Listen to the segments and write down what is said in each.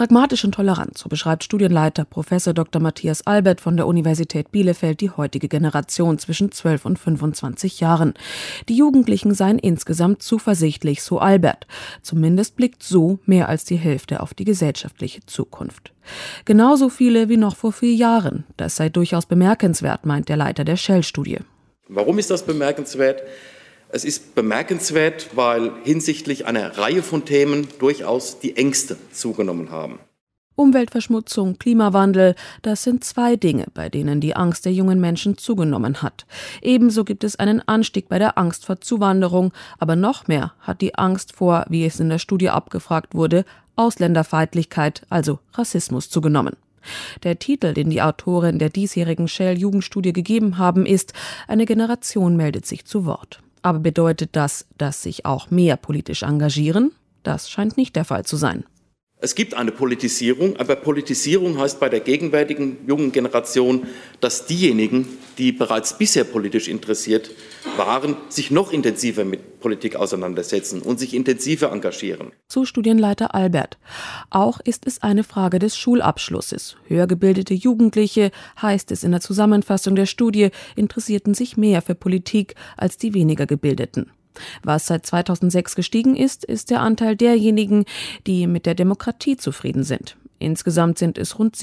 Pragmatisch und tolerant, so beschreibt Studienleiter Prof. Dr. Matthias Albert von der Universität Bielefeld die heutige Generation zwischen 12 und 25 Jahren. Die Jugendlichen seien insgesamt zuversichtlich, so Albert. Zumindest blickt so mehr als die Hälfte auf die gesellschaftliche Zukunft. Genauso viele wie noch vor 4 Jahren. Das sei durchaus bemerkenswert, meint der Leiter der Shell-Studie. Warum ist das bemerkenswert? Es ist bemerkenswert, weil hinsichtlich einer Reihe von Themen durchaus die Ängste zugenommen haben. Umweltverschmutzung, Klimawandel, das sind 2 Dinge, bei denen die Angst der jungen Menschen zugenommen hat. Ebenso gibt es einen Anstieg bei der Angst vor Zuwanderung, aber noch mehr hat die Angst vor, wie es in der Studie abgefragt wurde, Ausländerfeindlichkeit, also Rassismus, zugenommen. Der Titel, den die Autoren der diesjährigen Shell-Jugendstudie gegeben haben, ist »Eine Generation meldet sich zu Wort«. Aber bedeutet das, dass sich auch mehr politisch engagieren? Das scheint nicht der Fall zu sein. Es gibt eine Politisierung, aber Politisierung heißt bei der gegenwärtigen jungen Generation, dass diejenigen, die bereits bisher politisch interessiert waren, sich noch intensiver mit Politik auseinandersetzen und sich intensiver engagieren. Zu Studienleiter Albert. Auch ist es eine Frage des Schulabschlusses. Höher gebildete Jugendliche, heißt es in der Zusammenfassung der Studie, interessierten sich mehr für Politik als die weniger gebildeten. Was seit 2006 gestiegen ist, ist der Anteil derjenigen, die mit der Demokratie zufrieden sind. Insgesamt sind es rund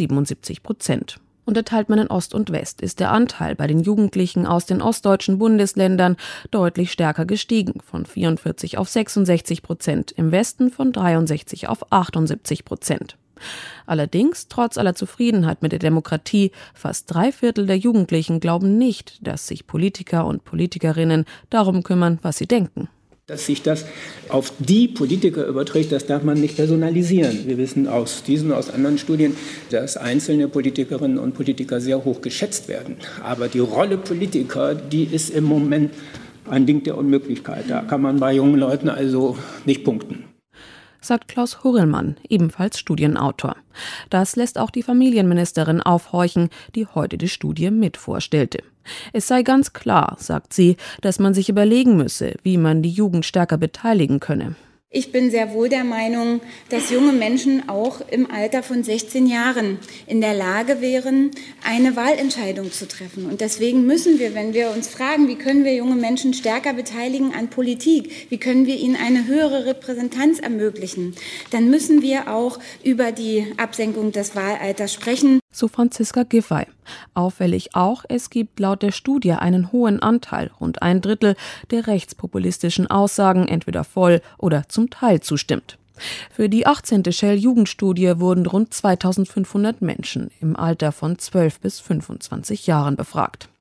77%. Unterteilt man in Ost und West, ist der Anteil bei den Jugendlichen aus den ostdeutschen Bundesländern deutlich stärker gestiegen, von 44 auf 66%, im Westen von 63 auf 78%. Allerdings, trotz aller Zufriedenheit mit der Demokratie, fast 3/4 der Jugendlichen glauben nicht, dass sich Politiker und Politikerinnen darum kümmern, was sie denken. Dass sich das auf die Politiker überträgt, das darf man nicht personalisieren. Wir wissen aus anderen Studien, dass einzelne Politikerinnen und Politiker sehr hoch geschätzt werden. Aber die Rolle Politiker, die ist im Moment ein Ding der Unmöglichkeit. Da kann man bei jungen Leuten also nicht punkten, sagt Klaus Hurrellmann, ebenfalls Studienautor. Das lässt auch die Familienministerin aufhorchen, die heute die Studie mit vorstellte. Es sei ganz klar, sagt sie, dass man sich überlegen müsse, wie man die Jugend stärker beteiligen könne. Ich bin sehr wohl der Meinung, dass junge Menschen auch im Alter von 16 Jahren in der Lage wären, eine Wahlentscheidung zu treffen. Und deswegen müssen wir, wenn wir uns fragen, wie können wir junge Menschen stärker beteiligen an Politik, wie können wir ihnen eine höhere Repräsentanz ermöglichen, dann müssen wir auch über die Absenkung des Wahlalters sprechen. So Franziska Giffey. Auffällig auch, es gibt laut der Studie einen hohen Anteil, rund 1/3, der rechtspopulistischen Aussagen entweder voll oder zum Teil zustimmt. Für die 18. Shell-Jugendstudie wurden rund 2500 Menschen im Alter von 12 bis 25 Jahren befragt.